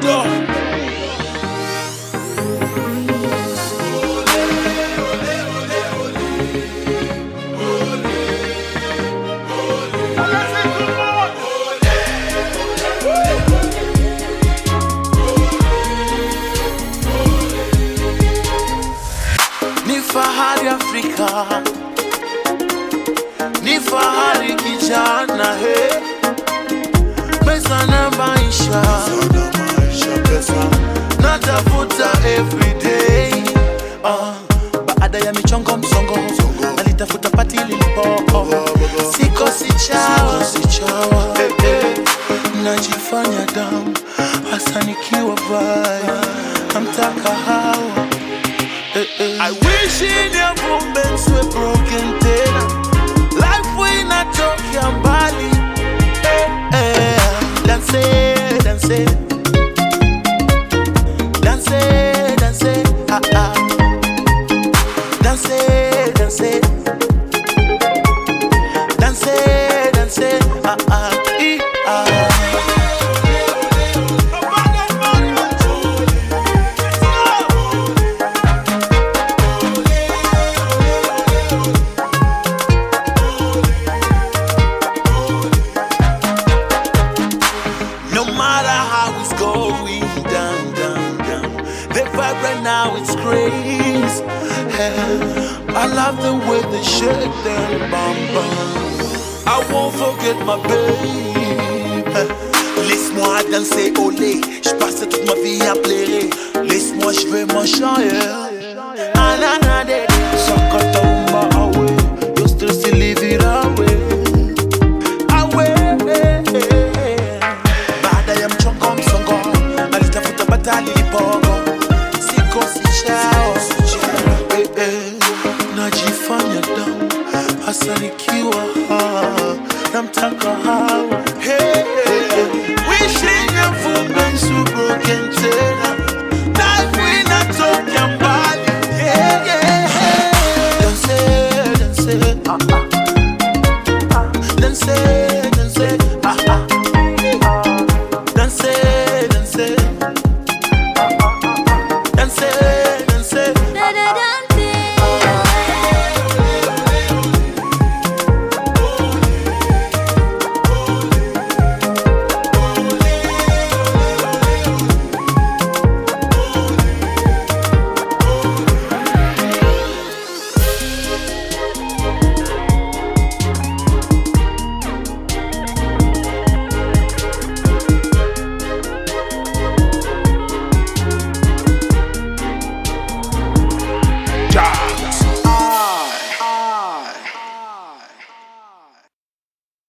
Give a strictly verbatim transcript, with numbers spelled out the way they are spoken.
Ni fahari Afrika, ni fahari kijana, he pesa na maisha, natafuta everyday. uh, Baada ya michongo msongo, nalitafuta pati lilipo, siko sichawa, hey, hey. Najifanya damu hasa nikiwa baya, namtaka hawa. I wish in your moments were broken tena, life we not talking mbali. Dance, dance, dance, dance, ah ah. Dance, dance, dance, dance, ah ah, ah. Right now it's crazy. I love the way they shake their bum bum. I won't forget my baby. Laisse-moi danser olé. J'passe toute ma vie à pleurer. Laisse-moi, je vais m'enchaîner. Ananade, sokoto.